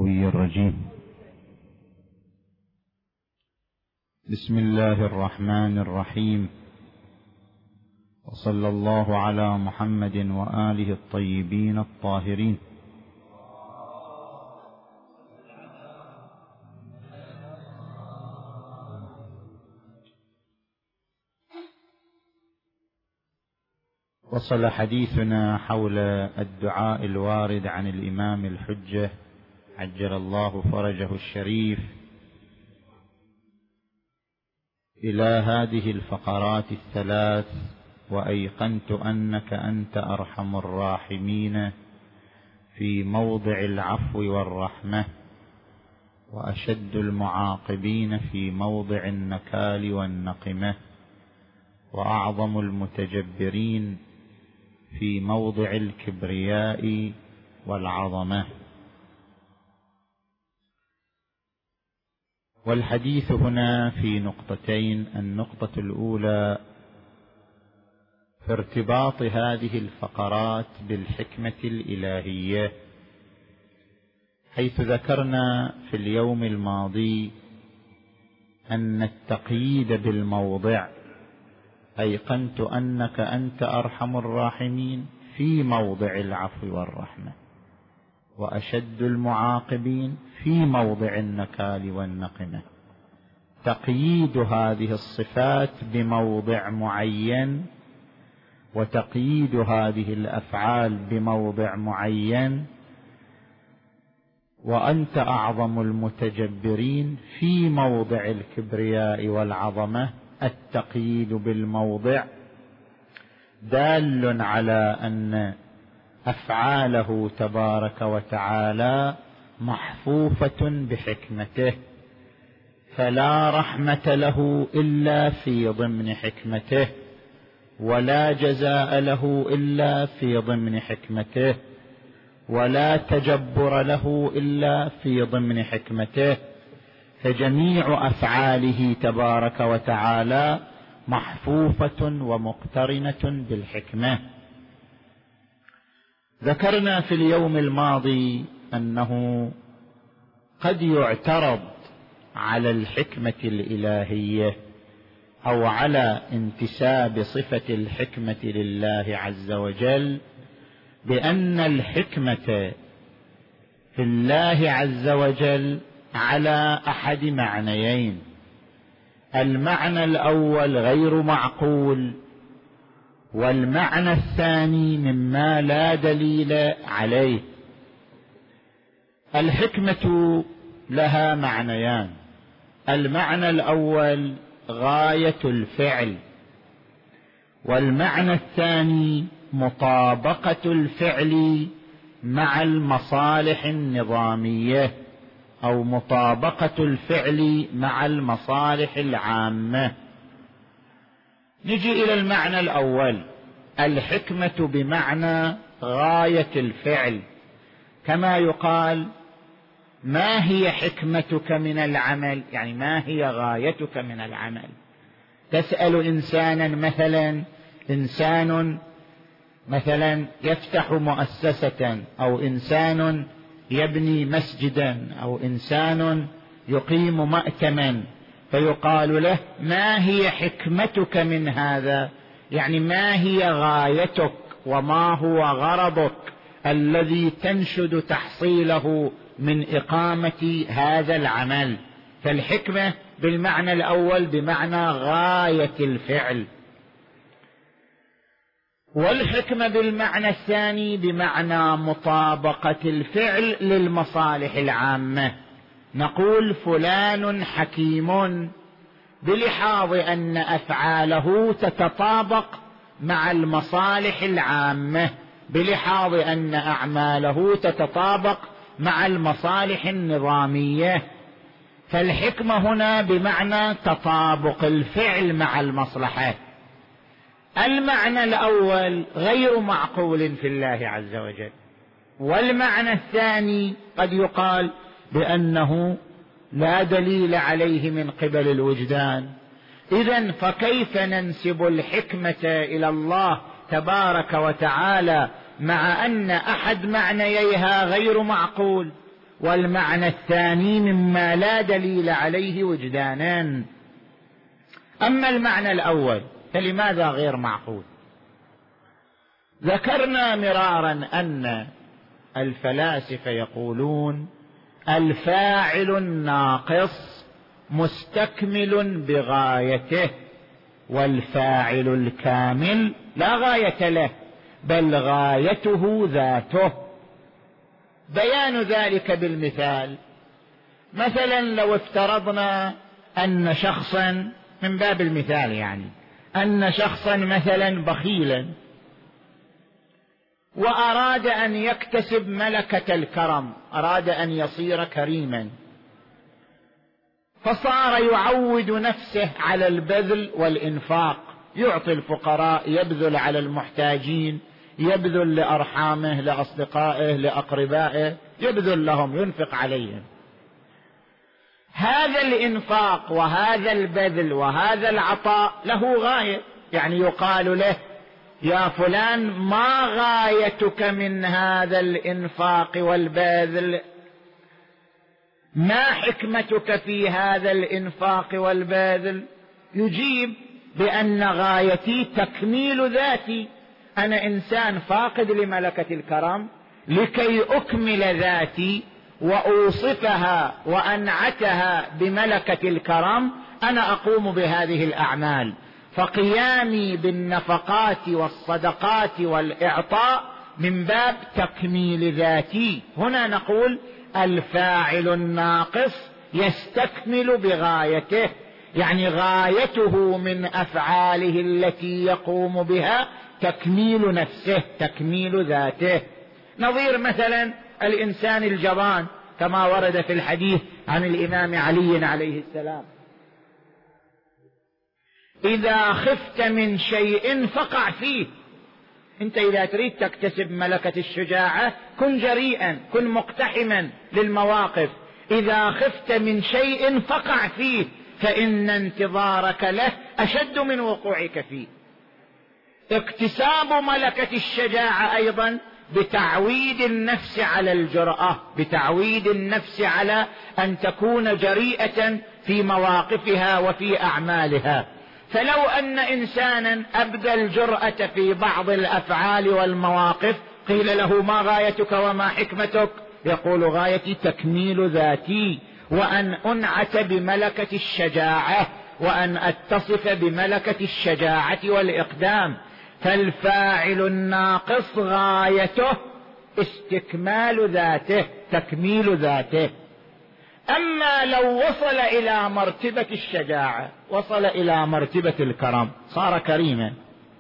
الغوي الرجيم. بسم الله الرحمن الرحيم، وصلى الله على محمد وآله الطيبين الطاهرين. وصل حديثنا حول الدعاء الوارد عن الإمام الحجة عجل الله فرجه الشريف إلى هذه الفقرات الثلاث: وأيقنت أنك أنت أرحم الراحمين في موضع العفو والرحمة، وأشد المعاقبين في موضع النكال والنقمة، وأعظم المتجبرين في موضع الكبرياء والعظمة. والحديث هنا في نقطتين: النقطة الأولى في ارتباط هذه الفقرات بالحكمة الإلهية، حيث ذكرنا في اليوم الماضي أن التقييد بالموضع أيقنت أنك أنت أرحم الراحمين في موضع العفو والرحمة، وأشد المعاقبين في موضع النكال والنقمة. تقييد هذه الصفات بموضع معين وتقييد هذه الأفعال بموضع معين، وأنت أعظم المتجبرين في موضع الكبرياء والعظمة. التقييد بالموضع دال على أن أفعاله تبارك وتعالى محفوفة بحكمته، فلا رحمة له إلا في ضمن حكمته، ولا جزاء له إلا في ضمن حكمته، ولا تجبر له إلا في ضمن حكمته. فجميع أفعاله تبارك وتعالى محفوفة ومقترنة بالحكمة. ذكرنا في اليوم الماضي أنه قد يعترض على الحكمة الإلهية أو على انتساب صفة الحكمة لله عز وجل بأن الحكمة في الله عز وجل على أحد معنيين: المعنى الأول غير معقول، والمعنى الثاني مما لا دليل عليه. الحكمة لها معنيان: المعنى الأول غاية الفعل، والمعنى الثاني مطابقة الفعل مع المصالح النظامية أو مطابقة الفعل مع المصالح العامة. نجي إلى المعنى الأول: الحكمة بمعنى غاية الفعل، كما يقال: ما هي حكمتك من العمل؟ يعني ما هي غايتك من العمل؟ تسأل إنسانا إنسان مثلا يفتح مؤسسة، أو إنسان يبني مسجدا، أو إنسان يقيم مأتما، فيقال له: ما هي حكمتك من هذا؟ يعني ما هي غايتك وما هو غرضك الذي تنشد تحصيله من إقامة هذا العمل؟ فالحكمة بالمعنى الأول بمعنى غاية الفعل، والحكمة بالمعنى الثاني بمعنى مطابقة الفعل للمصالح العامة. نقول فلان حكيم بلحاظ أن أفعاله تتطابق مع المصالح العامة، بلحاظ أن أعماله تتطابق مع المصالح النظامية. فالحكمة هنا بمعنى تطابق الفعل مع المصلحة. المعنى الأول غير معقول في الله عز وجل، والمعنى الثاني قد يقال بأنه لا دليل عليه من قبل الوجدان. إذن فكيف ننسب الحكمة إلى الله تبارك وتعالى مع أن أحد معنييها غير معقول، والمعنى الثاني مما لا دليل عليه وجدانا. أما المعنى الأول فلماذا غير معقول؟ ذكرنا مرارا أن الفلاسفة يقولون الفاعل الناقص مستكمل بغايته، والفاعل الكامل لا غاية له بل غايته ذاته. بيان ذلك بالمثال: مثلا لو افترضنا أن شخصا، من باب المثال يعني، أن شخصا مثلا بخيلا وأراد أن يكتسب ملكة الكرم، أراد أن يصير كريما، فصار يعود نفسه على البذل والإنفاق، يعطي الفقراء، يبذل على المحتاجين، يبذل لأرحامه، لأصدقائه، لأقربائه، يبذل لهم، ينفق عليهم. هذا الإنفاق وهذا البذل وهذا العطاء له غاية، يعني يقال له: يا فلان، ما غايتك من هذا الإنفاق والبذل؟ ما حكمتك في هذا الإنفاق والبذل؟ يجيب بأن غايتي تكميل ذاتي، أنا إنسان فاقد لملكة الكرم، لكي أكمل ذاتي وأوصفها وأنعتها بملكة الكرم أنا أقوم بهذه الأعمال. فقيامي بالنفقات والصدقات والإعطاء من باب تكميل ذاتي. هنا نقول الفاعل الناقص يستكمل بغايته، يعني غايته من أفعاله التي يقوم بها تكميل نفسه، تكميل ذاته. نظير مثلا الإنسان الجبان كما ورد في الحديث عن الإمام علي عليه السلام: إذا خفت من شيء فقع فيه. أنت إذا تريد تكتسب ملكة الشجاعة كن جريئا، كن مقتحما للمواقف. إذا خفت من شيء فقع فيه، فإن انتظارك له أشد من وقوعك فيه. اكتساب ملكة الشجاعة أيضا بتعويد النفس على الجرأة، بتعويد النفس على أن تكون جريئة في مواقفها وفي أعمالها. فلو أن إنسانا أبدى الجرأة في بعض الأفعال والمواقف، قيل له: ما غايتك وما حكمتك؟ يقول: غايتي تكميل ذاتي، وأن أنعت بملكة الشجاعة، وأن أتصف بملكة الشجاعة والإقدام. فالفاعل الناقص غايته استكمال ذاته، تكميل ذاته. أما لو وصل إلى مرتبة الشجاعة، وصل إلى مرتبة الكرم، صار كريما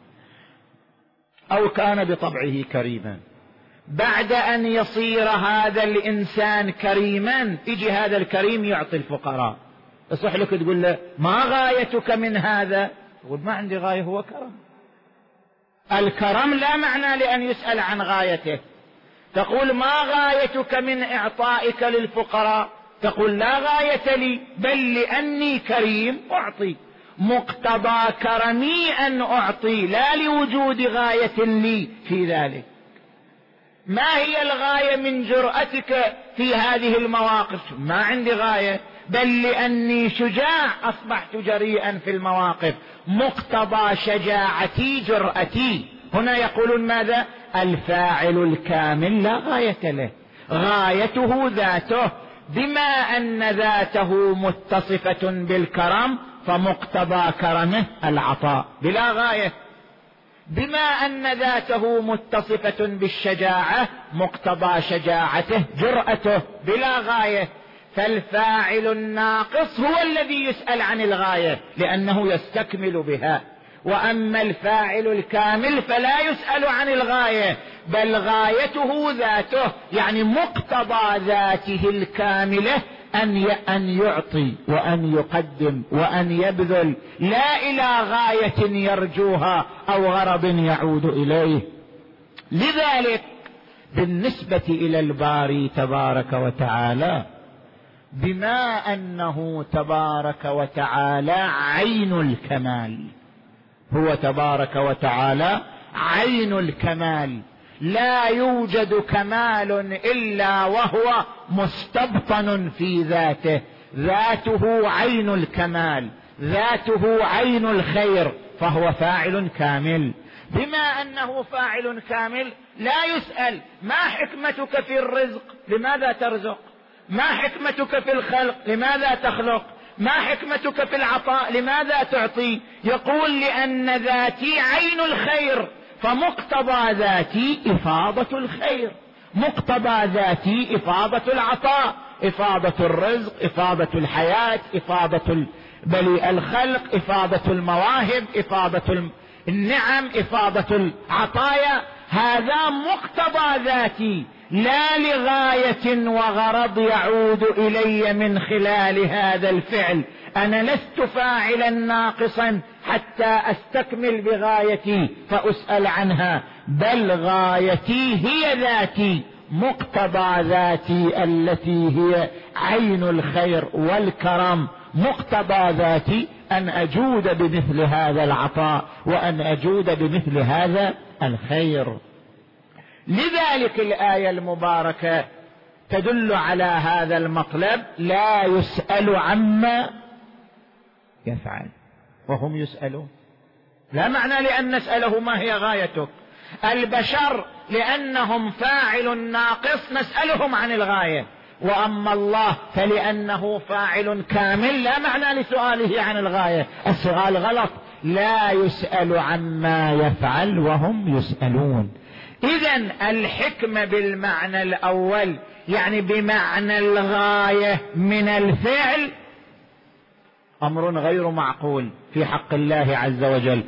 أو كان بطبعه كريما، بعد أن يصير هذا الإنسان كريما، يجي هذا الكريم يعطي الفقراء، يصح لك تقول له: ما غايتك من هذا؟ يقول: ما عندي غاية، هو كرم. الكرم لا معنى لأن يسأل عن غايته. تقول: ما غايتك من إعطائك للفقراء؟ تقول: لا غاية لي، بل لأني كريم أعطي، مقتضى كرمي أن أعطي، لا لوجود غاية لي في ذلك. ما هي الغاية من جرأتك في هذه المواقف؟ ما عندي غاية، بل لأني شجاع أصبحت جريئا في المواقف، مقتضى شجاعتي جرأتي. هنا يقولون ماذا؟ الفاعل الكامل لا غاية له، غايته ذاته، بما أن ذاته متصفة بالكرم فمقتضى كرمه العطاء بلا غاية، بما أن ذاته متصفة بالشجاعة مقتضى شجاعته جرأته بلا غاية. فالفاعل الناقص هو الذي يسأل عن الغاية لأنه يستكمل بها، وأما الفاعل الكامل فلا يسأل عن الغاية، بل غايته ذاته، يعني مقتضى ذاته الكاملة أن يعطي وأن يقدم وأن يبذل، لا إلى غاية يرجوها أو غرض يعود إليه. لذلك بالنسبة إلى الباري تبارك وتعالى، بما أنه تبارك وتعالى عين الكمال، هو تبارك وتعالى عين الكمال، لا يوجد كمال إلا وهو مستبطن في ذاته، ذاته عين الكمال، ذاته عين الخير، فهو فاعل كامل. بما أنه فاعل كامل لا يسأل ما حكمتك في الرزق، لماذا ترزق؟ ما حكمتك في الخلق، لماذا تخلق؟ ما حكمتك في العطاء، لماذا تعطي؟ يقول لأن ذاتي عين الخير، فمقتضى ذاتي إفاضة الخير، مقتضى ذاتي إفاضة العطاء، إفاضة الرزق، إفاضة الحياة، إفاضة الخلق، إفاضة المواهب، إفاضة النعم، إفاضة العطايا. هذا مقتضى ذاتي، لا لغاية وغرض يعود إلي من خلال هذا الفعل. أنا لست فاعلا ناقصا حتى أستكمل بغايتي فأسأل عنها، بل غايتي هي ذاتي، مقتضى ذاتي التي هي عين الخير والكرم، مقتضى ذاتي أن أجود بمثل هذا العطاء وأن أجود بمثل هذا الخير. لذلك الآية المباركة تدل على هذا المطلب، لا يسأل عما يفعل وهم يسألون. لا معنى لأن نسأله ما هي غايتك. البشر لأنهم فاعل ناقص نسألهم عن الغاية، وأما الله فلأنه فاعل كامل لا معنى لسؤاله عن الغاية. السؤال غلط، لا يسأل عما يفعل وهم يسألون. إذن الحكمة بالمعنى الأول يعني بمعنى الغاية من الفعل أمر غير معقول في حق الله عز وجل.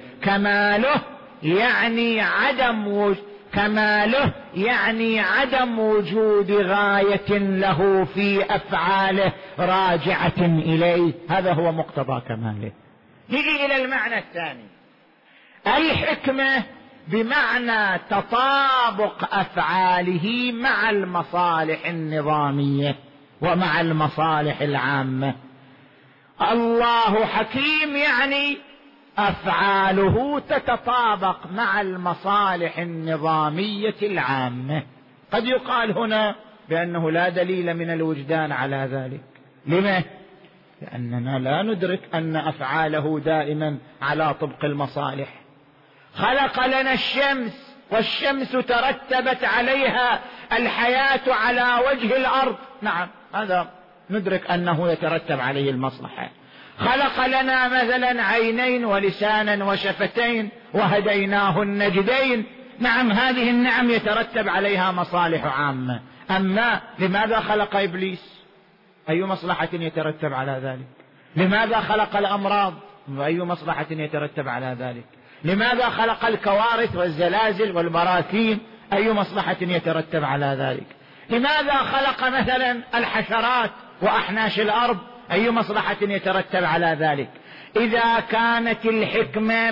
كماله يعني عدم وجود غاية له في أفعاله راجعة إليه، هذا هو مقتضى كماله. نجي إلى المعنى الثاني، الحكمة بمعنى تطابق أفعاله مع المصالح النظامية ومع المصالح العامة. الله حكيم يعني أفعاله تتطابق مع المصالح النظامية العامة. قد يقال هنا بأنه لا دليل من الوجدان على ذلك. لما؟ لأننا لا ندرك أن أفعاله دائما على طبق المصالح. خلق لنا الشمس، والشمس ترتبت عليها الحياة على وجه الأرض، نعم هذا ندرك أنه يترتب عليه المصلحة. خلق لنا مثلا عينين ولسانا وشفتين وهديناه النجدين، نعم هذه النعم يترتب عليها مصالح عامة. أما لماذا خلق إبليس؟ أي مصلحة يترتب على ذلك؟ لماذا خلق الأمراض؟ وأي مصلحة يترتب على ذلك؟ لماذا خلق الكوارث والزلازل والبراكين؟ أي مصلحة يترتب على ذلك؟ لماذا خلق مثلا الحشرات وأحناش الأرض؟ أي مصلحة يترتب على ذلك؟ إذا كانت الحكمة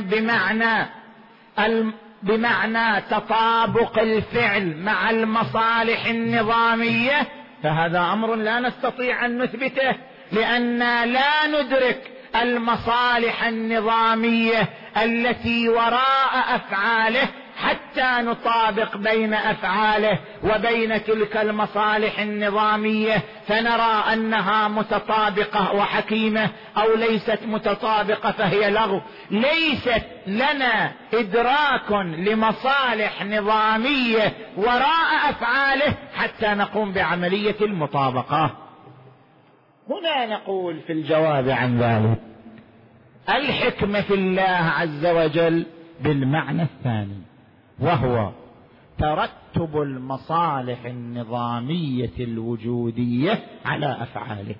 بمعنى تطابق الفعل مع المصالح النظامية فهذا أمر لا نستطيع أن نثبته، لأننا لا ندرك المصالح النظامية التي وراء أفعاله حتى نطابق بين أفعاله وبين تلك المصالح النظامية فنرى أنها متطابقة وحكيمة، أو ليست متطابقة فهي لغو. ليست لنا إدراك لمصالح نظامية وراء أفعاله حتى نقوم بعملية المطابقة. هنا نقول في الجواب عن ذلك الحكمة في الله عز وجل بالمعنى الثاني، وهو ترتب المصالح النظامية الوجودية على أفعاله.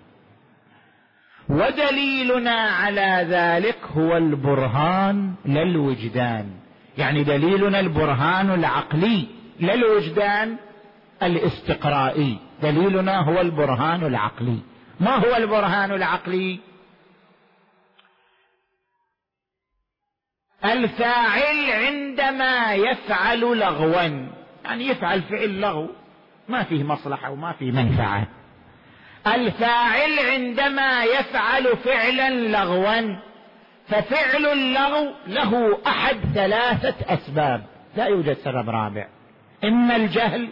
ودليلنا على ذلك هو البرهان لا الوجدان، يعني دليلنا البرهان العقلي لا الوجدان الاستقرائي، دليلنا هو البرهان العقلي. ما هو البرهان العقلي؟ الفاعل عندما يفعل لغوا، يعني يفعل فعل لغو ما فيه مصلحة وما فيه منفعة. الفاعل عندما يفعل فعلا لغوا، ففعل اللغو له أحد ثلاثة أسباب، لا يوجد سبب رابع. إما الجهل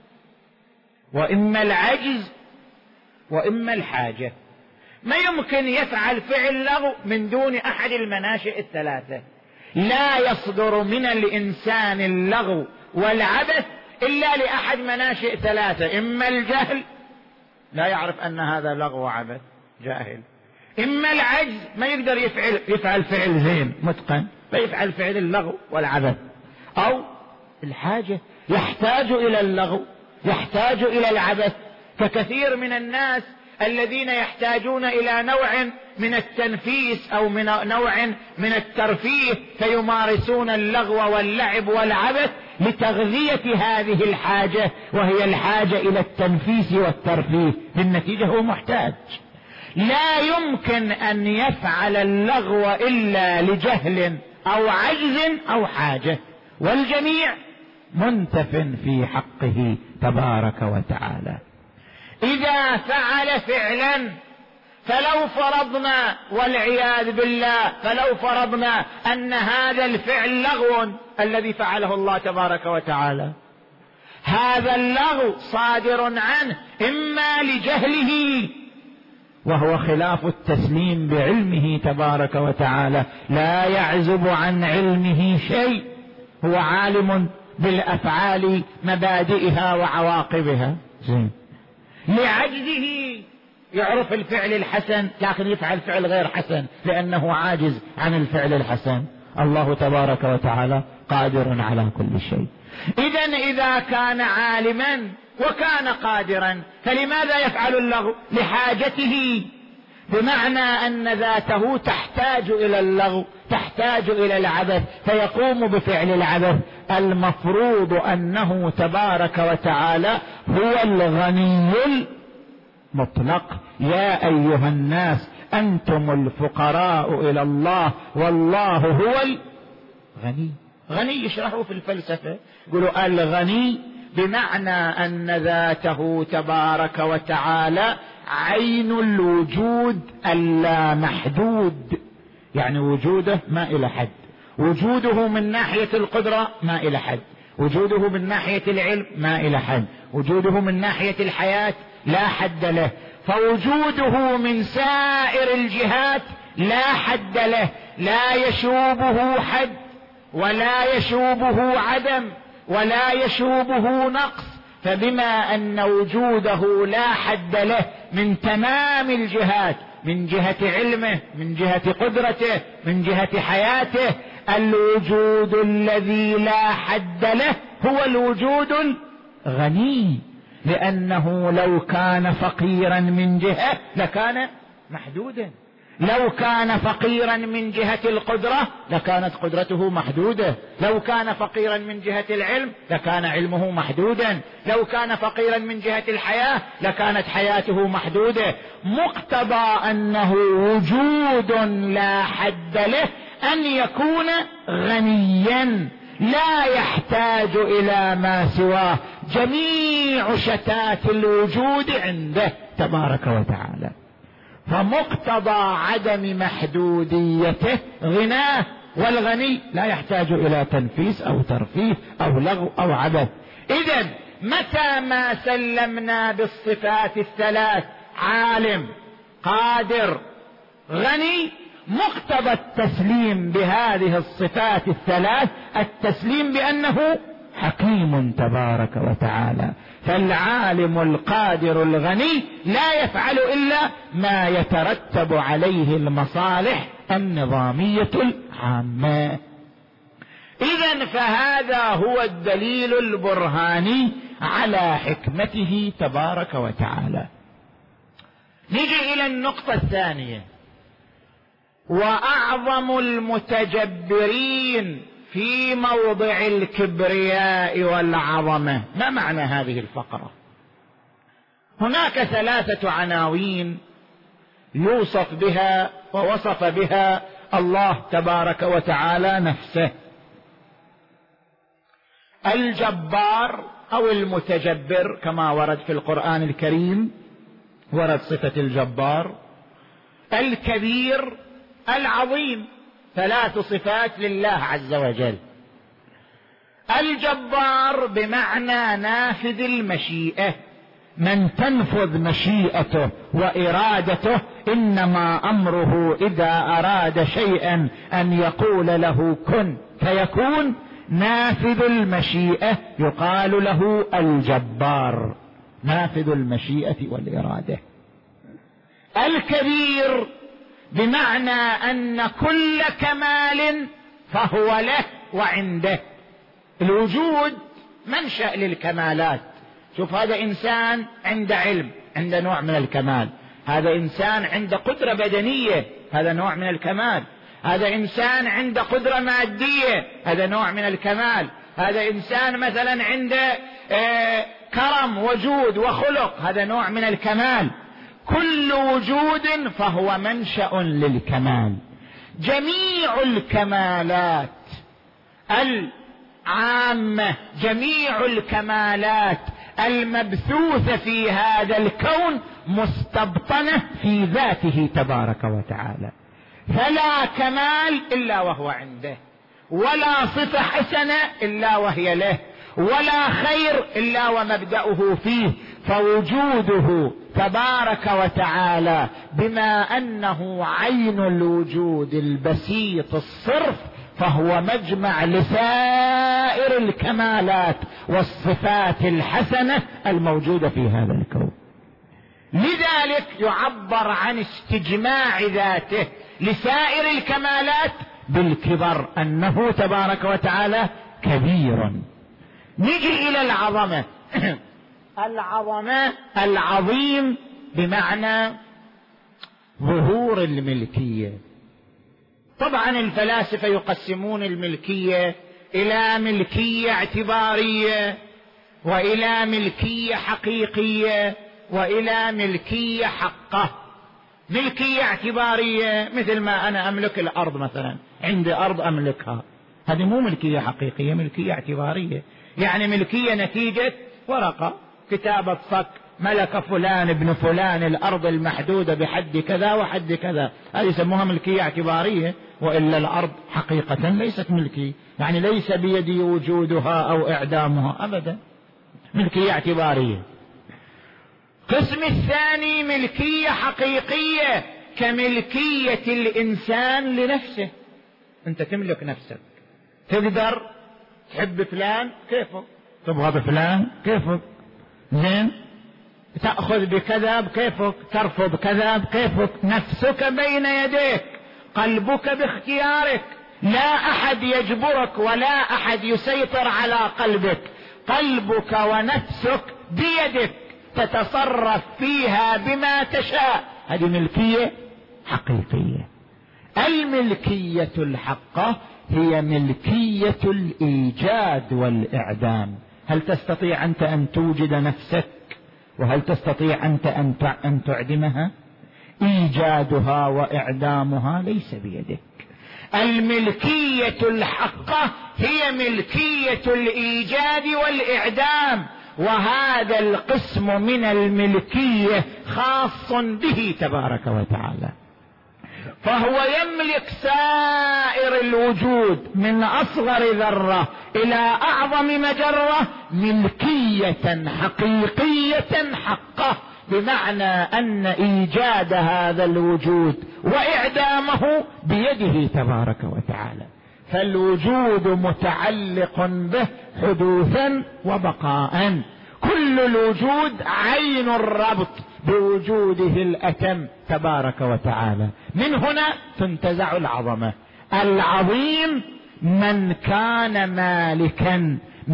وإما العجز وإما الحاجة. ما يمكن يفعل فعل لغو من دون أحد المناشئ الثلاثة. لا يصدر من الإنسان اللغو والعبث إلا لأحد مناشئ ثلاثة: إما الجهل، لا يعرف أن هذا لغو وعبث، جاهل. إما العجز، ما يقدر يفعل فعل زين متقن، فيفعل فعل اللغو والعبث. أو الحاجة، يحتاج إلى اللغو، يحتاج إلى العبث، ككثير من الناس الذين يحتاجون إلى نوع من التنفيس أو من نوع من الترفيه، فيمارسون اللغو واللعب والعبث لتغذية هذه الحاجة، وهي الحاجة إلى التنفيس والترفيه. بالنتيجة هو محتاج. لا يمكن أن يفعل اللغو إلا لجهل أو عجز أو حاجة، والجميع منتف في حقه تبارك وتعالى. إذا فعل فعلا، فلو فرضنا والعياذ بالله، فلو فرضنا أن هذا الفعل لغو الذي فعله الله تبارك وتعالى، هذا اللغو صادر عنه إما لجهله، وهو خلاف التسليم بعلمه تبارك وتعالى، لا يعزب عن علمه شيء، هو عالم بالأفعال مبادئها وعواقبها. زين. لعجزه، يعرف الفعل الحسن لكن يفعل فعل غير حسن لأنه عاجز عن الفعل الحسن. الله تبارك وتعالى قادر على كل شيء. إذا كان عالما وكان قادرا، فلماذا يفعل اللغو؟ لحاجته، بمعنى أن ذاته تحتاج إلى اللغو، تحتاج إلى العبث، فيقوم بفعل العبث. المفروض أنه تبارك وتعالى هو الغني المطلق. يا أيها الناس أنتم الفقراء إلى الله والله هو الغني. غني يشرحوا في الفلسفة، يقولوا الغني بمعنى أن ذاته تبارك وتعالى عين الوجود اللامحدود، يعني وجوده ما إلى حد، وجوده من ناحية القدرة ما إلى حد، وجوده من ناحية العلم ما إلى حد، وجوده من ناحية الحياة لا حد له، فوجوده من سائر الجهات لا حد له، لا يشوبه حد ولا يشوبه عدم ولا يشوبه نقص. فبما أن وجوده لا حد له من تمام الجهات، من جهة علمه، من جهة قدرته، من جهة حياته، الوجود الذي لا حد له هو الوجود الغني، لأنه لو كان فقيرا من جهة لكان محدودا، لو كان فقيرا من جهة القدرة لكانت قدرته محدودة، لو كان فقيرا من جهة العلم لكان علمه محدودا، لو كان فقيرا من جهة الحياة لكانت حياته محدودة. مقتضى أنه وجود لا حد له أن يكون غنيا لا يحتاج إلى ما سواه، جميع شتات الوجود عنده تبارك وتعالى. فمقتضى عدم محدوديته غناه، والغني لا يحتاج إلى تنفيس أو ترفيه أو لغو أو عبث. إذن متى ما سلمنا بالصفات الثلاث، عالم قادر غني، مقتضى التسليم بهذه الصفات الثلاث التسليم بأنه حكيم تبارك وتعالى. فالعالم القادر الغني لا يفعل إلا ما يترتب عليه المصالح النظامية العامة. إذن فهذا هو الدليل البرهاني على حكمته تبارك وتعالى. نجي إلى النقطة الثانية: وأعظم المتجبرين في موضع الكبرياء والعظمة. ما معنى هذه الفقرة؟ هناك 3 عناوين يوصف بها ووصف بها الله تبارك وتعالى نفسه: الجبار أو المتجبر، كما ورد في القرآن الكريم ورد صفة الجبار، الكبير، العظيم، 3 صفات لله عز وجل. الجبار بمعنى نافذ المشيئة، من تنفذ مشيئته وإرادته، إنما أمره إذا أراد شيئا أن يقول له كن فيكون. نافذ المشيئة يقال له الجبار، نافذ المشيئة والإرادة. الكبير بمعنى أن كل كمال فهو له وعنده. الوجود منشأ للكمالات. شوف، هذا إنسان عنده علم، عنده نوع من الكمال. هذا إنسان عنده قدرة بدنية، هذا نوع من الكمال. هذا إنسان عنده قدرة مادية، هذا نوع من الكمال. هذا إنسان مثلا عنده كرم وجود وخلق، هذا نوع من الكمال. كل وجود فهو منشأ للكمال. جميع الكمالات العامة، جميع الكمالات المبثوثة في هذا الكون مستبطنة في ذاته تبارك وتعالى. فلا كمال إلا وهو عنده، ولا صفة حسنة إلا وهي له، ولا خير إلا ومبدأه فيه. فوجوده تبارك وتعالى بما أنه عين الوجود البسيط الصرف، فهو مجمع لسائر الكمالات والصفات الحسنة الموجودة في هذا الكون. لذلك يعبر عن استجماع ذاته لسائر الكمالات بالكبر، أنه تبارك وتعالى كبير. نجي إلى العظمة. العظمة، العظيم بمعنى ظهور الملكية. طبعا الفلاسفة يقسمون الملكية إلى ملكية اعتبارية، وإلى ملكية حقيقية، وإلى ملكية حقة. ملكية اعتبارية مثل ما أنا أملك الأرض مثلا، عندي أرض أملكها، هذه مو ملكية حقيقية، ملكية اعتبارية. يعني ملكية نتيجة ورقة، كتابة صك، ملك فلان ابن فلان الأرض المحدودة بحد كذا وحد كذا، هذه يسموها ملكية اعتبارية. وإلا الأرض حقيقة ليست ملكي، يعني ليس بيدي وجودها أو إعدامها أبدا، ملكية اعتبارية. قسم الثاني ملكية حقيقية، كملكية الإنسان لنفسه. أنت تملك نفسك، تقدر تحب فلان كيفك، تبغى بفلان كيفك، زين، تأخذ بكذا بكيفك، ترفض كذا بكيفك. نفسك بين يديك، قلبك باختيارك، لا أحد يجبرك ولا أحد يسيطر على قلبك. قلبك ونفسك بيدك، تتصرف فيها بما تشاء. هذه ملكية حقيقية. الملكية الحقة هي ملكية الإيجاد والإعدام. هل تستطيع أنت أن توجد نفسك؟ وهل تستطيع أنت أن تعدمها؟ إيجادها وإعدامها ليس بيدك. الملكية الحقة هي ملكية الإيجاد والإعدام، وهذا القسم من الملكية خاص به تبارك وتعالى. فهو يملك سائر الوجود من أصغر ذرة إلى أعظم مجرة ملكية حقيقية حقة، بمعنى أن إيجاد هذا الوجود وإعدامه بيده تبارك وتعالى. فالوجود متعلق به حدوثا وبقاء. كل الوجود عين الربط بوجوده الأتم تبارك وتعالى. من هنا تنتزع العظمة. العظيم من كان مالكا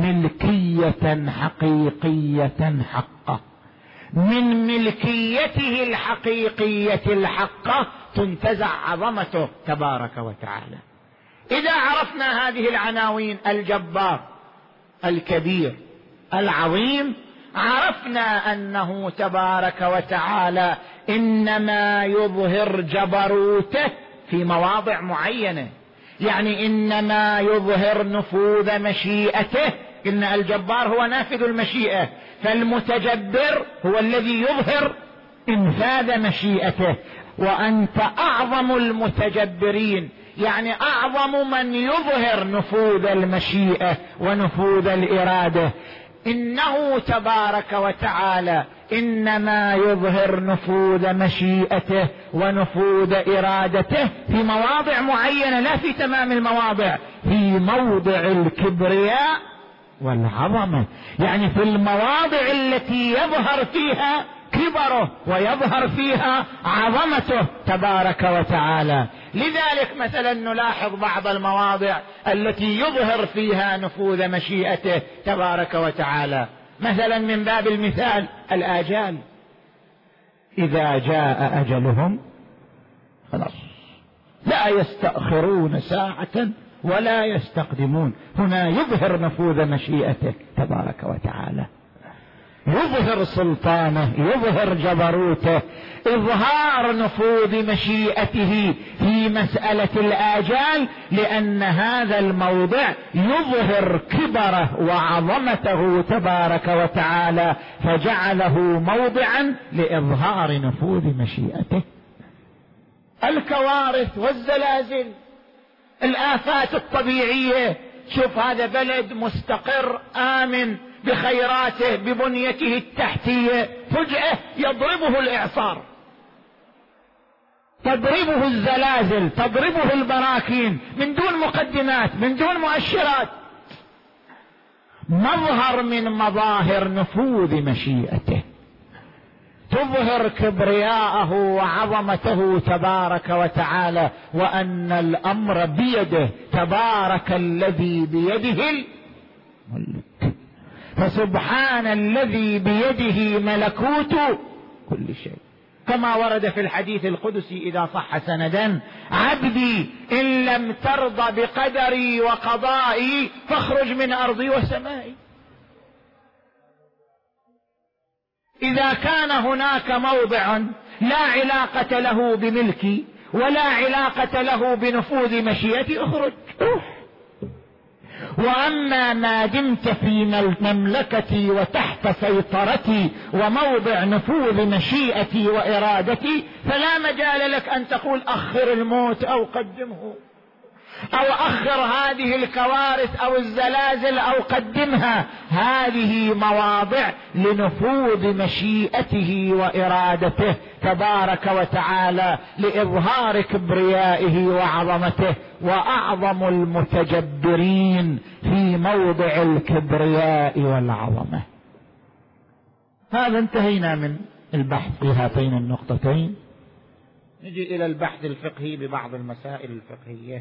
ملكية حقيقية حقة. من ملكيته الحقيقية الحقة تنتزع عظمته تبارك وتعالى. إذا عرفنا هذه العناوين، الجبار، الكبير، العظيم، عرفنا أنه تبارك وتعالى إنما يظهر جبروته في مواضع معينة، يعني إنما يظهر نفوذ مشيئته. إن الجبار هو نافذ المشيئة، فالمتجبر هو الذي يظهر إنفاذ مشيئته. وأنت أعظم المتجبرين يعني أعظم من يظهر نفوذ المشيئة ونفوذ الإرادة. إنه تبارك وتعالى إنما يظهر نفوذ مشيئته ونفوذ إرادته في مواضع معينة، لا في تمام المواضع، في موضع الكبرياء والعظمة. يعني في المواضع التي يظهر فيها كبره ويظهر فيها عظمته تبارك وتعالى. لذلك مثلا نلاحظ بعض المواضع التي يظهر فيها نفوذ مشيئته تبارك وتعالى. مثلا من باب المثال الآجال، إذا جاء أجلهم خلاص لا يستأخرون ساعة ولا يستقدمون. هنا يظهر نفوذ مشيئته تبارك وتعالى، يظهر سلطانه، يظهر جبروته، إظهار نفوذ مشيئته في مسألة الآجال، لأن هذا الموضع يظهر كبره وعظمته تبارك وتعالى، فجعله موضعا لإظهار نفوذ مشيئته. الكوارث والزلازل، الآفات الطبيعية، شوف هذا بلد مستقر آمن بخيراته ببنيته التحتية، فجأة يضربه الإعصار، تضربه الزلازل، تضربه البراكين من دون مقدمات، من دون مؤشرات. مظهر من مظاهر نفوذ مشيئته، تظهر كبرياءه وعظمته تبارك وتعالى، وأن الأمر بيده، تبارك الذي بيده الملك. فسبحان الذي بيده ملكوت كل شيء، كما ورد في الحديث القدسي إذا صح سندا: عبدي إن لم ترضى بقدري وقضائي فاخرج من أرضي وسمائي. إذا كان هناك موضع لا علاقة له بملكي ولا علاقة له بنفوذ مشيئتي، اخرج. وأما ما دمت في مملكتي وتحت سيطرتي وموضع نفوذ مشيئتي وإرادتي، فلا مجال لك أن تقول أخر الموت أو قدمه، أو أخر هذه الكوارث أو الزلازل أو قدمها. هذه مواضع لنفوذ مشيئته وإرادته تبارك وتعالى، لإظهار كبريائه وعظمته. وأعظم المتجبرين في موضع الكبرياء والعظمة. هذا انتهينا من البحث في هاتين النقطتين. نجي إلى البحث الفقهي ببعض المسائل الفقهية.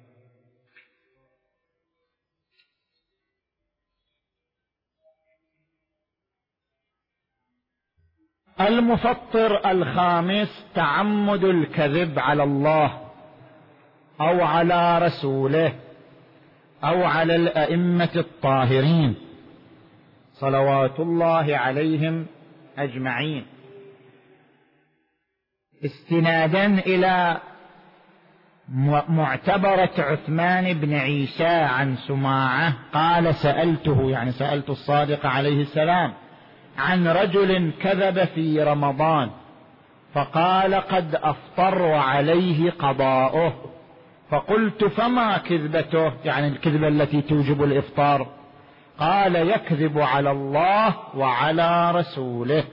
المفطر الخامس: تعمد الكذب على الله أو على رسوله أو على الأئمة الطاهرين صلوات الله عليهم أجمعين، استنادا إلى معتبرة عثمان بن عيسى عن سماعة قال: سألته، يعني سألت الصادق عليه السلام، عن رجل كذب في رمضان فقال: قد أفطر وعليه قضاؤه. فقلت: فما كذبته، يعني الكذبة التي توجب الإفطار؟ قال: يكذب على الله وعلى رسوله.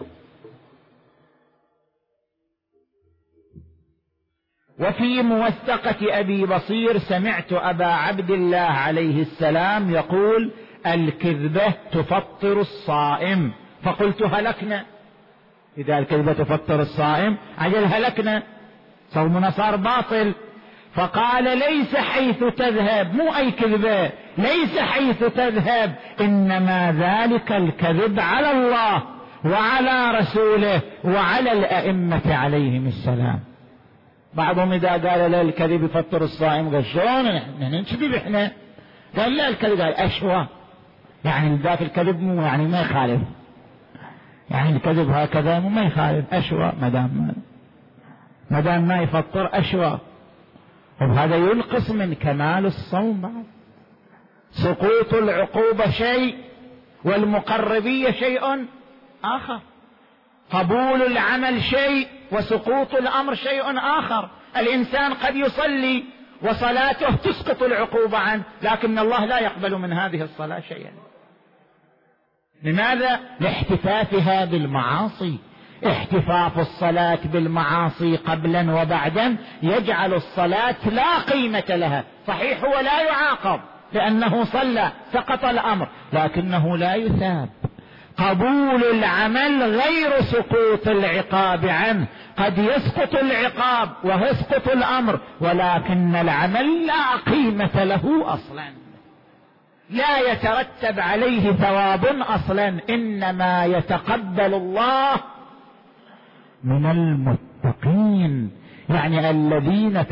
وفي موثقة أبي بصير: سمعت أبا عبد الله عليه السلام يقول: الكذبة تفطر الصائم. فقلت: هلكنا، إذا الكذبة تفطر الصائم عجل هلكنا، صومنا صار باطل. فقال: ليس حيث تذهب، مو أي كذبة، ليس حيث تذهب، إنما ذلك الكذب على الله وعلى رسوله وعلى الأئمة عليهم السلام. بعضهم إذا قال لا الكذب يفطر الصائم قال: شلون نحن نكذب احنا؟ قال: لا الكذب، قال أشوى، يعني ذاك الكذب مو يعني ما يخالف، يعني الكذب هكذا ما يخالف، أشوى ما دام ما يفطر أشوى. وهذا ينقص من كمال الصوم بعد. سقوط العقوبة شيء والمقربية شيء آخر، قبول العمل شيء وسقوط الأمر شيء آخر. الإنسان قد يصلي وصلاته تسقط العقوبة عنه، لكن الله لا يقبل من هذه الصلاة شيئا. لماذا؟ لاحتفافها بالمعاصي. احتفاف الصلاة بالمعاصي قبلا وبعدا يجعل الصلاة لا قيمة لها. صحيح هو لا يعاقب لأنه صلى، سقط الأمر، لكنه لا يثاب. قبول العمل غير سقوط العقاب عنه. قد يسقط العقاب ويسقط الأمر، ولكن العمل لا قيمة له أصلا، لا يترتب عليه ثواب أصلا، إنما يتقبل الله من المتقين، يعني الذين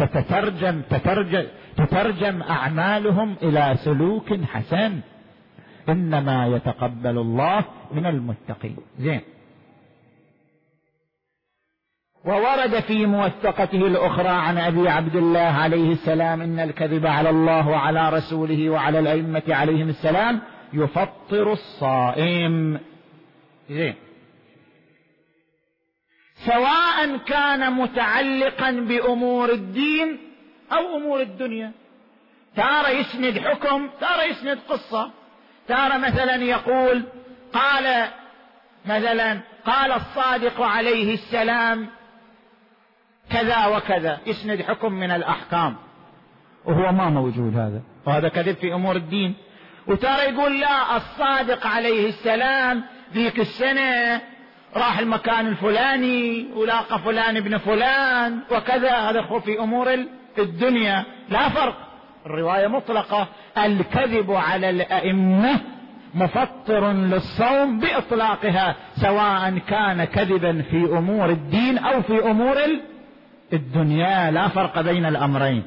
تترجم أعمالهم إلى سلوك حسن، إنما يتقبل الله من المتقين. زين. وورد في موثقته الأخرى عن أبي عبد الله عليه السلام إن الكذب على الله وعلى رسوله وعلى الأئمة عليهم السلام يفطر الصائم. زين. سواء كان متعلقا بأمور الدين أو أمور الدنيا. تارة يسند حكم، تارة يسند قصة، تارة مثلا يقول قال الصادق عليه السلام كذا وكذا، يسند حكم من الأحكام وهو ما موجود هذا، وهذا كذب في أمور الدين. وتارة يقول لا، الصادق عليه السلام ذيك السنة راح المكان الفلاني ولاقى فلان ابن فلان وكذا، هذا في أمور الدنيا. لا فرق، الرواية مطلقة. الكذب على الأئمة مفطر للصوم بإطلاقها، سواء كان كذبا في أمور الدين أو في أمور الدنيا، لا فرق بين الأمرين،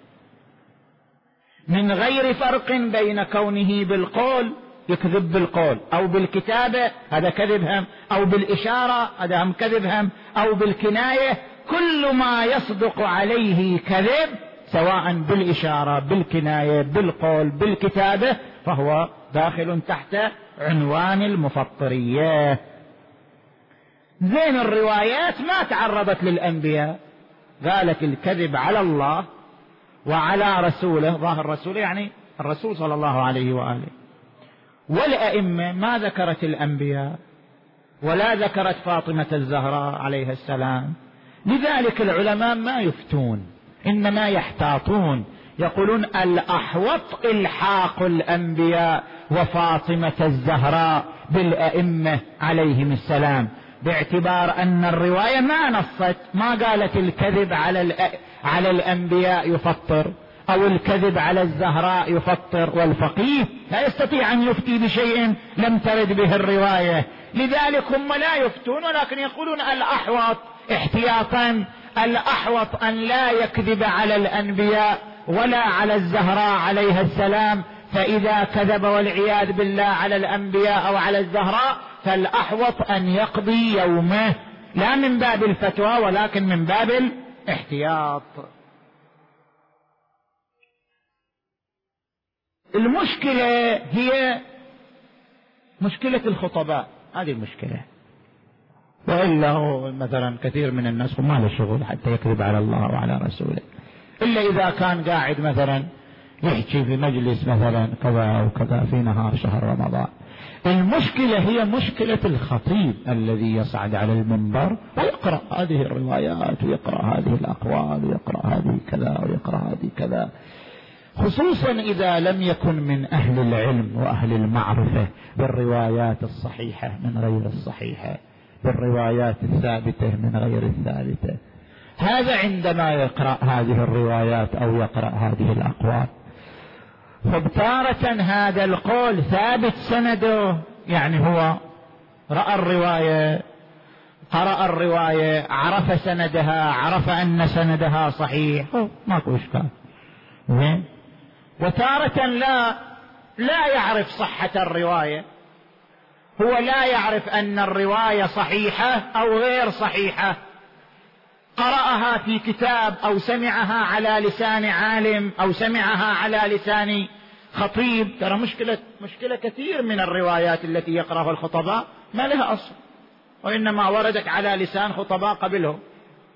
من غير فرق بين كونه بالقول يكذب بالقول، أو بالكتابة هذا كذب هم، أو بالإشارة هذا هم كذب هم، أو بالكناية. كل ما يصدق عليه كذب سواء بالإشارة بالكناية بالقول بالكتابة فهو داخل تحت عنوان المفطرية. زين. الروايات ما تعرضت للأنبياء، قالت الكذب على الله وعلى رسوله، ظاهر رسوله يعني الرسول صلى الله عليه وآله. والأئمة ما ذكرت الأنبياء ولا ذكرت فاطمة الزهراء عليها السلام. لذلك العلماء ما يفتون، إنما يحتاطون، يقولون الأحوط إلحاق الأنبياء وفاطمة الزهراء بالأئمة عليهم السلام، باعتبار أن الرواية ما نصت، ما قالت الكذب على الأنبياء يفطر أو الكذب على الزهراء يفطر، والفقيه لا يستطيع أن يفتي بشيء لم ترد به الرواية. لذلك هم لا يفتون، ولكن يقولون الأحوط احتياطا، الأحوط أن لا يكذب على الأنبياء ولا على الزهراء عليها السلام، فإذا كذب والعياذ بالله على الأنبياء أو على الزهراء فالأحوط أن يقضي يومه، لا من باب الفتوى ولكن من باب الاحتياط. المشكلة هي مشكلة الخطباء، هذه المشكلة. وإلا مثلا كثير من الناس ما له شغل حتى يكذب على الله وعلى رسوله، إلا إذا كان قاعد مثلا يحكي في مجلس مثلا كذا أو كذا في نهار شهر رمضان. المشكلة هي مشكلة الخطيب الذي يصعد على المنبر ويقرأ هذه الروايات ويقرأ هذه الأقوال ويقرأ هذه كذا ويقرأ هذه كذا، خصوصا إذا لم يكن من أهل العلم وأهل المعرفة بالروايات الصحيحة من غير الصحيحة، بالروايات الثابتة من غير الثابتة. هذا عندما يقرأ هذه الروايات أو يقرأ هذه الأقوال، فبتارة هذا القول ثابت سنده، يعني هو رأى الرواية، قرأ الرواية، عرف سندها، عرف أن سندها صحيح، ماكو إشكال. وتارة لا يعرف صحة الرواية، هو لا يعرف أن الرواية صحيحة أو غير صحيحة، قرأها في كتاب أو سمعها على لسان عالم أو سمعها على لسان خطيب. ترى مشكلة كثير من الروايات التي يقرأها الخطباء ما لها أصل، وإنما وردت على لسان خطباء قبلهم.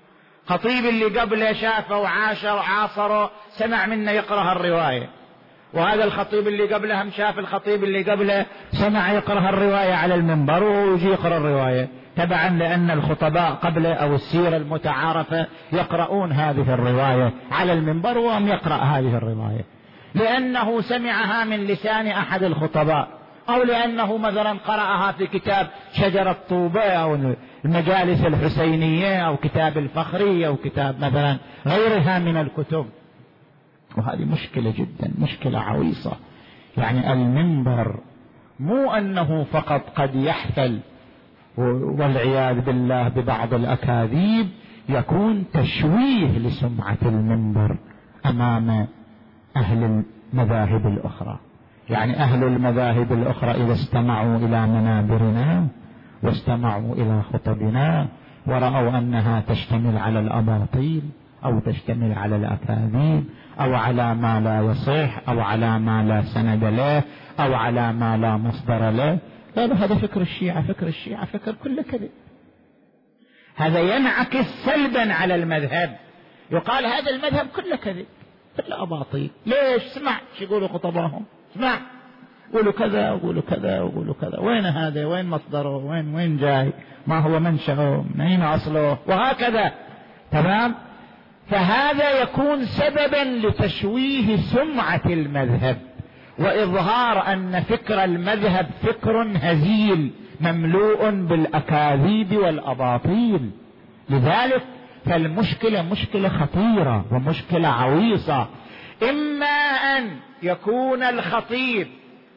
خطيب اللي قبله شافه وعاشه وعاصره، سمع منه يقرأ الرواية، وهذا الخطيب اللي قبله هم شاف الخطيب اللي قبله سمع يقرأ الرواية على المنبر ويجي يقرأ الرواية، تبعا لأن الخطباء قبله أو السيرة المتعارفة يقرؤون هذه الرواية على المنبر وهم يقرأ هذه الرواية لأنه سمعها من لسان أحد الخطباء، أو لأنه مثلا قرأها في كتاب شجرة طوبة أو المجالس الحسينية أو كتاب الفخري أو كتاب مثلا غيرها من الكتب. وهذه مشكلة جدا، مشكلة عويصة. يعني المنبر مو أنه فقط قد يحفل والعياذ بالله ببعض الأكاذيب، يكون تشويه لسمعة المنبر أمام أهل المذاهب الأخرى. يعني أهل المذاهب الأخرى إذا استمعوا إلى منابرنا واستمعوا إلى خطبنا ورأوا أنها تشتمل على الأباطيل أو تشتمل على الأكاذيب أو على ما لا يصح أو على ما لا سند له أو على ما لا مصدر له، هذا فكر الشيعة، فكر الشيعة فكر كله كذب. هذا ينعكس سلبا على المذهب، يقال هذا المذهب كله كذب كله أباطيل. ليش؟ اسمع شو يقولوا خطباهم، اسمع يقولوا كذا ويقولوا كذا ويقولوا كذا، وين هذا؟ وين مصدره؟ وين جاي؟ ما هو منشأه؟ من أين أصله؟ وهكذا. تمام. فهذا يكون سببا لتشويه سمعة المذهب وإظهار أن فكر المذهب فكر هزيل مملوء بالأكاذيب والأباطيل. لذلك فالمشكلة مشكلة خطيرة ومشكلة عويصة. إما أن يكون الخطيب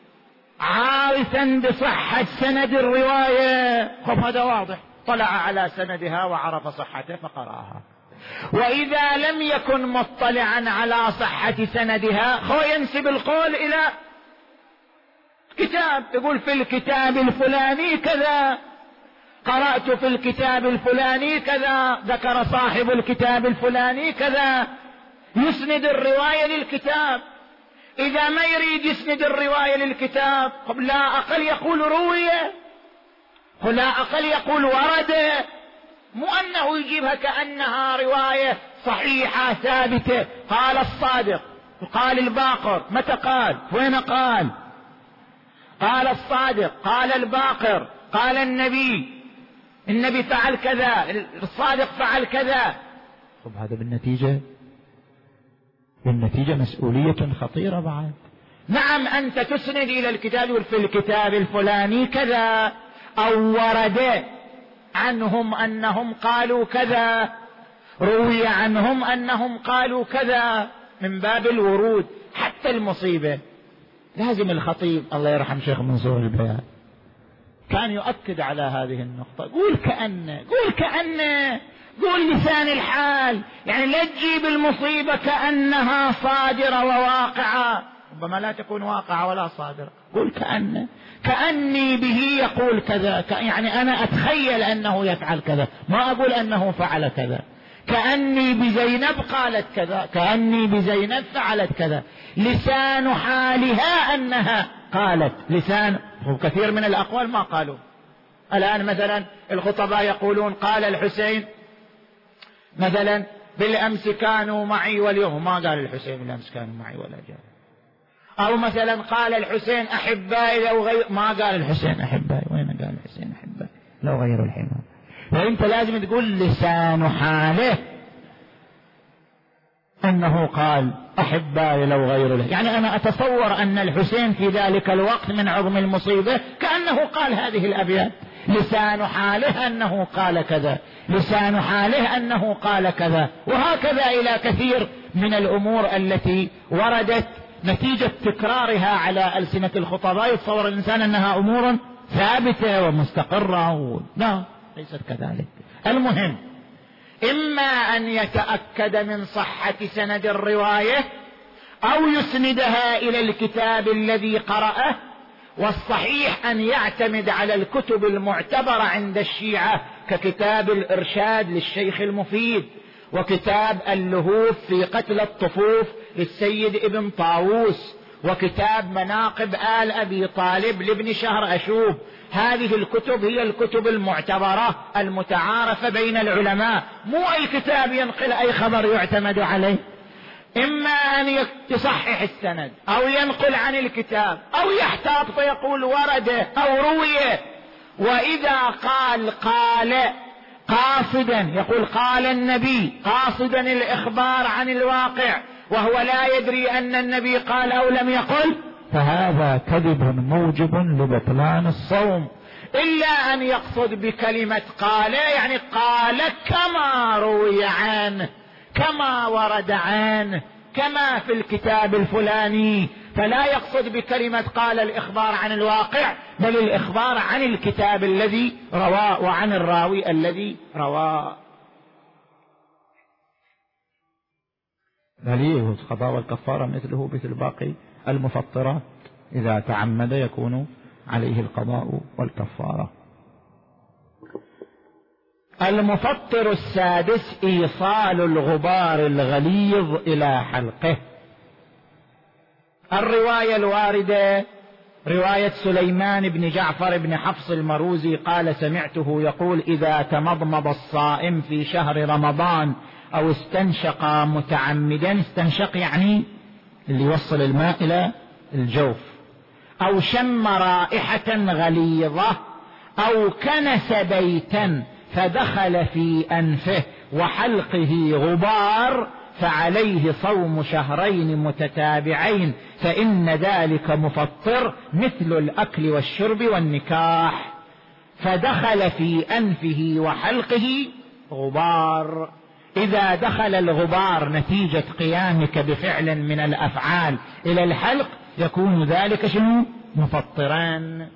عارفا بصحة سند الرواية، خب هذا واضح، طلع على سندها وعرف صحته فقرأها. وإذا لم يكن مطلعا على صحة سندها هو ينسب القول إلى كتاب، يقول في الكتاب الفلاني كذا، قرأت في الكتاب الفلاني كذا، ذكر صاحب الكتاب الفلاني كذا، يسند الرواية للكتاب. إذا ما يريد يسند الرواية للكتاب لا أقل يقول روية، لا أقل يقول ورد، مو أنه يجيبها كأنها رواية صحيحة ثابتة. قال الصادق، قال الباقر، متى قال؟ وين قال؟ قال الصادق، قال الباقر، قال النبي فعل كذا، الصادق فعل كذا. طب هذا بالنتيجة مسؤولية خطيرة بعد. نعم أنت تسند إلى الكتاب، في الكتاب الفلاني كذا، أو ورد عنهم أنهم قالوا كذا، روي عنهم أنهم قالوا كذا، من باب الورود. حتى المصيبة لازم الخطيب الله يرحم شيخ منصور البيان كان يؤكد على هذه النقطة. قول لسان الحال، يعني لا تجيب المصيبة كأنها صادرة وواقعة، ربما لا تكون واقعة ولا صادرة. قول كأني به يقول كذا، يعني أنا أتخيل أنه يفعل كذا، ما أقول أنه فعل كذا. كأني بزينب قالت كذا، كأني بزينب فعلت كذا، لسان حالها أنها قالت. لسان كثير من الأقوال ما قالوا. الآن مثلا الخطباء يقولون قال الحسين مثلا بالأمس كانوا معي واليوم، ما قال الحسين بالأمس كانوا معي ولا جاء. أو مثلا قال الحسين أحبائي لو غير، ما قال الحسين أحبائي، وين قال الحسين أحبائي لو غيروا الحمار. وانت لازم تقول لسان حاله أنه قال أحبائي لو غيروا له. يعني أنا أتصور أن الحسين في ذلك الوقت من عظم المصيبة كأنه قال هذه الأبيات، لسان حاله أنه قال كذا، لسان حاله أنه قال كذا. وهكذا إلى كثير من الأمور التي وردت نتيجة تكرارها على ألسنة الخطباء، يتصور الإنسان أنها أمور ثابتة ومستقرة. لا، ليست كذلك. المهم إما أن يتأكد من صحة سند الرواية أو يسندها إلى الكتاب الذي قرأه، والصحيح أن يعتمد على الكتب المعتبرة عند الشيعة ككتاب الإرشاد للشيخ المفيد، وكتاب اللهوف في قتل الطفوف للسيد ابن طاووس، وكتاب مناقب آل أبي طالب لابن شهر أشوب، هذه الكتب هي الكتب المعتبرة المتعارفة بين العلماء، مو أي كتاب ينقل أي خبر يعتمد عليه، إما أن يصحح السند أو ينقل عن الكتاب أو يحتاط فيقول ورد أو روي. وإذا قال قاصدا، يقول قال النبي قاصدا الإخبار عن الواقع وهو لا يدري أن النبي قال أو لم يقل، فهذا كذب موجب لبطلان الصوم، إلا أن يقصد بكلمة قال يعني قال كما روي عنه، كما ورد عنه، كما في الكتاب الفلاني، فلا يقصد بكلمة قال الإخبار عن الواقع، بل الإخبار عن الكتاب الذي رواه وعن الراوي الذي رواه. دليل القضاء والكفارة مثله مثل باقي المفطرات، إذا تعمد يكون عليه القضاء والكفارة. المفطر السادس إيصال الغبار الغليظ إلى حلقه. الرواية الواردة رواية سليمان بن جعفر بن حفص المروزي قال سمعته يقول إذا تمضمض الصائم في شهر رمضان أو استنشق متعمدا، استنشق يعني اللي يوصل الماء إلى الجوف، أو شم رائحة غليظة، أو كنس بيتا فدخل في أنفه وحلقه غبار، فعليه صوم شهرين متتابعين، فإن ذلك مفطر مثل الأكل والشرب والنكاح. فدخل في أنفه وحلقه غبار، إذا دخل الغبار نتيجة قيامك بفعل من الأفعال إلى الحلق يكون ذلك شنو؟ مفطران.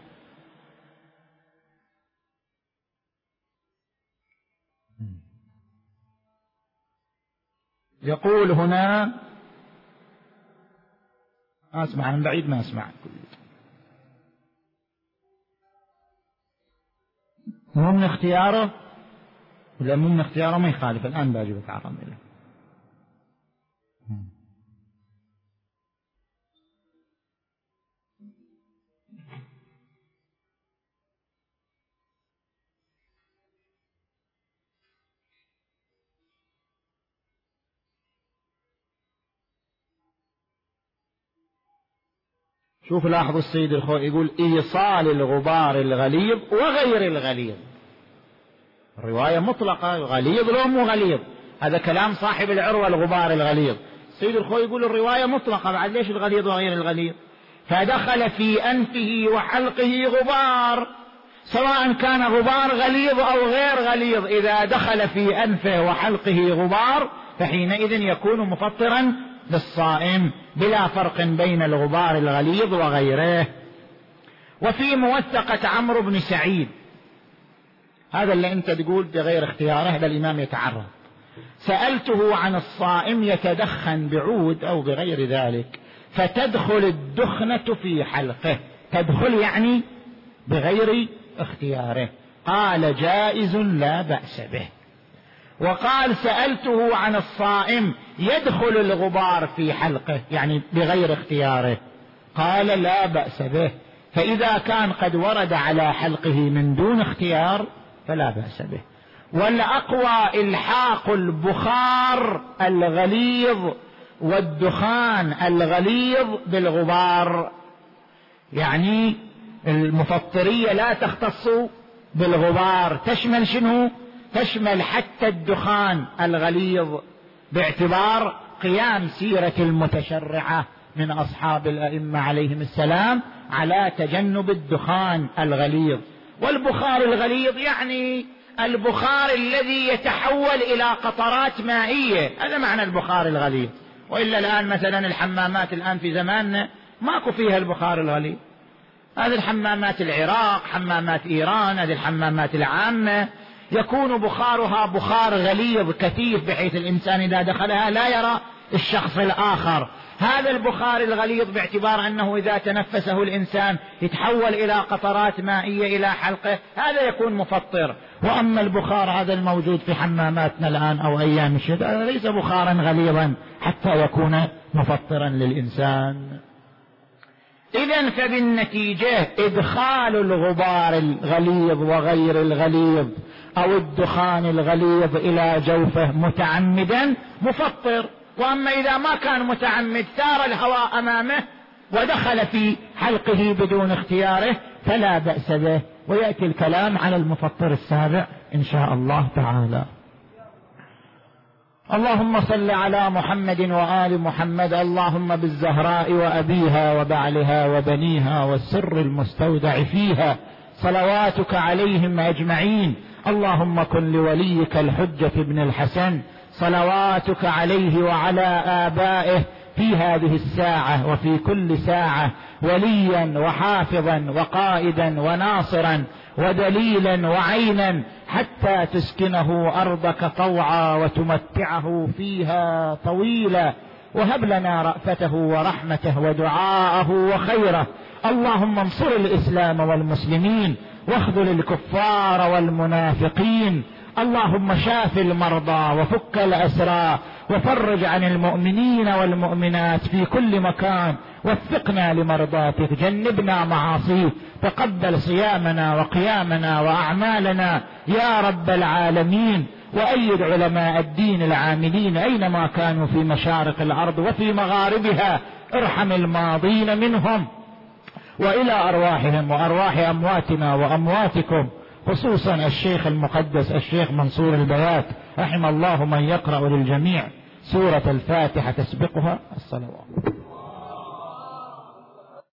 يقول هنا أسمع من بعيد ما أسمع، مو من اختياره ولا مو من اختياره ما يخالف، الآن باجي بتعرض له. شوف لاحظوا السيد الخوئي يقول إيصال الغبار الغليظ وغير الغليظ، الرواية مطلقة غليظ لو مو غليظ، هذا كلام صاحب العروة الغبار الغليظ. السيد الخوئي يقول الرواية مطلقة، بعد ليش الغليظ وغير الغليظ؟ فدخل في أنفه وحلقه غبار، سواء كان غبار غليظ أو غير غليظ، إذا دخل في أنفه وحلقه غبار فحينئذ يكون مفطرا للصائم بلا فرق بين الغبار الغليظ وغيره. وفي موثقة عمرو بن سعيد، هذا اللي انت تقول بغير اختياره، هذا الإمام يتعرض، سألته عن الصائم يتدخن بعود أو بغير ذلك فتدخل الدخنة في حلقه، تدخل يعني بغير اختياره، قال جائز لا بأس به. وقال سألته عن الصائم يدخل الغبار في حلقه يعني بغير اختياره، قال لا بأس به. فإذا كان قد ورد على حلقه من دون اختيار فلا بأس به. والأقوى إلحاق البخار الغليظ والدخان الغليظ بالغبار، يعني المفطرية لا تختص بالغبار، تشمل شنو؟ تشمل حتى الدخان الغليظ، باعتبار قيام سيرة المتشرعة من أصحاب الأئمة عليهم السلام على تجنب الدخان الغليظ. والبخار الغليظ يعني البخار الذي يتحول إلى قطرات مائية، هذا معنى البخار الغليظ. وإلا الآن مثلا الحمامات الآن في زماننا ماكو فيها البخار الغليظ، هذه الحمامات العراق، حمامات إيران، هذه الحمامات العامة يكون بخارها بخار غليظ كثيف بحيث الإنسان إذا دخلها لا يرى الشخص الآخر. هذا البخار الغليظ باعتبار أنه إذا تنفسه الإنسان يتحول إلى قطرات مائية إلى حلقه، هذا يكون مفطر. وأما البخار هذا الموجود في حماماتنا الآن أو أيام الشتاء هذا ليس بخارا غليظا حتى يكون مفطرا للإنسان. إذن فبالنتيجة إدخال الغبار الغليظ وغير الغليظ أو الدخان الغليظ إلى جوفه متعمدا مفطر. وأما إذا ما كان متعمد سار الهواء أمامه ودخل في حلقه بدون اختياره فلا بأس به. ويأتي الكلام على المفطر السابع إن شاء الله تعالى. اللهم صل على محمد وآل محمد. اللهم بالزهراء وأبيها وبعلها وبنيها والسر المستودع فيها صلواتك عليهم أجمعين. اللهم كن لوليك الحجة ابن الحسن صلواتك عليه وعلى آبائه في هذه الساعة وفي كل ساعة وليا وحافظا وقائدا وناصرا ودليلا وعينا حتى تسكنه أرضك طوعا وتمتعه فيها طويلا. وهب لنا رأفته ورحمته ودعاءه وخيره. اللهم انصر الإسلام والمسلمين واخذل الكفار والمنافقين. اللهم شاف المرضى وفك الأسرى وفرج عن المؤمنين والمؤمنات في كل مكان. وفقنا لمرضاتك، جنبنا معاصيك، تقبل صيامنا وقيامنا وأعمالنا يا رب العالمين. وأيد علماء الدين العاملين أينما كانوا في مشارق الأرض وفي مغاربها. ارحم الماضين منهم وإلى أرواحهم وأرواح أمواتنا وأمواتكم، خصوصا الشيخ المقدس الشيخ منصور البيات رحم الله من يقرأ للجميع سورة الفاتحة تسبقها الصلوات.